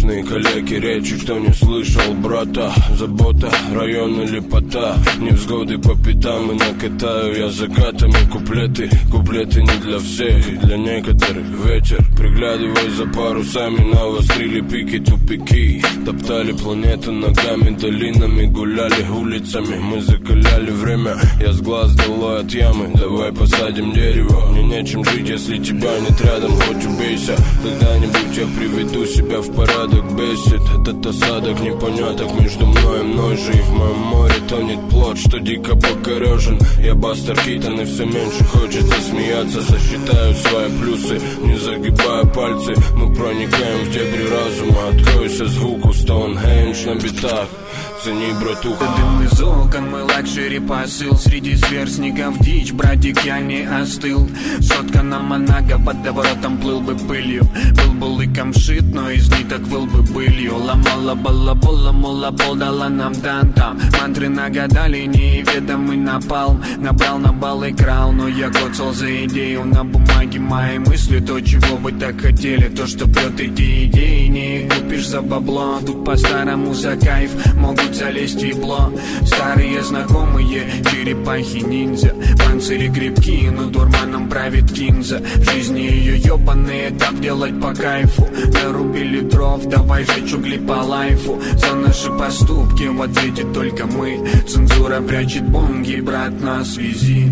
местные коллеги, речи, кто не слышал, брата. Забота, район или пота, невзгоды по пятам и накатаю я закатами куплеты. Куплеты не для всех, для некоторых ветер. Приглядывай за парусами, навострили пики, тупики. Топтали планету ногами, долинами, гуляли улицами. Мы закаляли время, я с глаз долой от ямы. Давай посадим дерево, мне нечем жить, если тебя нет рядом. Хоть убейся, когда-нибудь я приведу себя в порядок. Бесит этот осадок непоняток между мной и мной же. И в моем море тонет плод, что дико покорежен. Я Бастер Китон, и все меньше хочется смеяться. Сосчитаю свои плюсы, не загибая пальцы. Мы проникаем в дебри разума. Откройся звуку Стоунхендж на битах. Цени, братуха. Дым из окон, мой лакшери посыл. Среди сверстников дичь, братик, я не остыл. Сотка на Монако, под воротом плыл бы пылью. Был бы лыком шит, но из ниток выл бы былью. Ломала балабола, мола пол дала нам тантам. Мантры нагадали, неведомый напалм. Набрал на бал и крал, но я коцал за идею. На бумаге мои мысли, то, чего вы так хотели. То, что прет эти идеи, не купишь за бабло. Тут по-старому за кайф могут залезть в ебло. Старые знакомые черепахи-ниндзя. Панцири крепкие, но дурманом правит кинза. В жизни ее ебаные, так делать по кайфу. Нарубили дров, давай жечь угли по лайфу. За наши поступки в ответе только мы. Цензура прячет бонги, брат, на связи.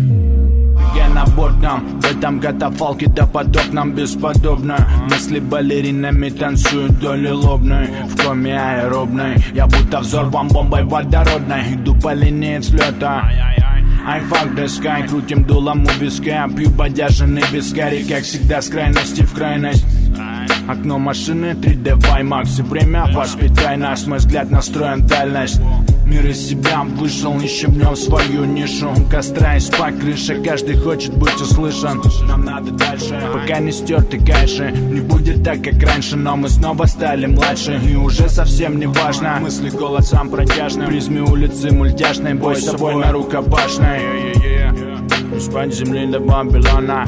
Я на бордном, в этом катафалке допотопном бесподобно. Мысли балеринами танцуют вдоль лобной. В коме аэробной, я будто взорван бомбой водородной. Иду по линии взлета. I fuck the sky, крутим дулом у виска. Пью бодяженный вискарь, как всегда, с крайности в крайность. Окно машины 3D IMAX. И время воспитай нас, мой взгляд настроен дальность. Мир из себя вышел, ищем в нем свою нишу. У костра и спать крыша, каждый хочет быть услышан. Нам надо дальше, пока не стерты кайши. Не будет так, как раньше, но мы снова стали младше. И уже совсем не важно, мысли голосом протяжным. В призме улицы мультяшной, бой с собой на рукопашной. Из-под земли до Вавилона.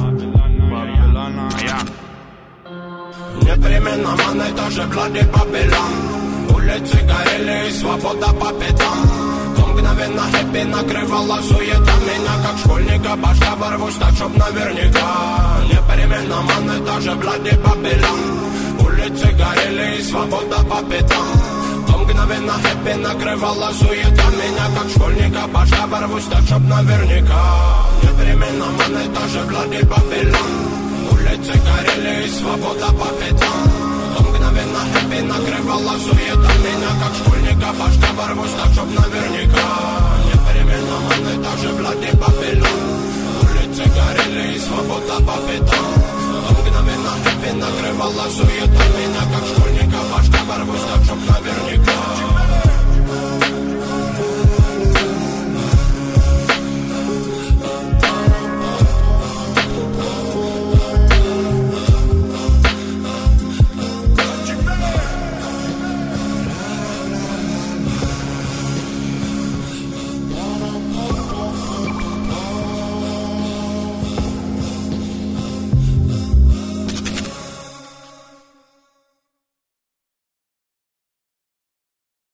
Непременно ман, это же Bloody Babylon. Улицы горели и свобода по пятам. То мгновенно хэппи накрывала суета меня, как школьника башка ворвусь, так чтоб наверняка. Непременно ман, это же Bloody Babylon. Улицы горели и свобода по пятам. То мгновенно хэппи накрывала суета меня, как школьника башка ворвусь, так чтоб наверняка. Непременно ман, это же Bloody Babylon. Улицы горели и свобода по пятам. То мгновенно хэппи накрывала суета меня, как школьника башка ворвусь, так чтоб наверняка.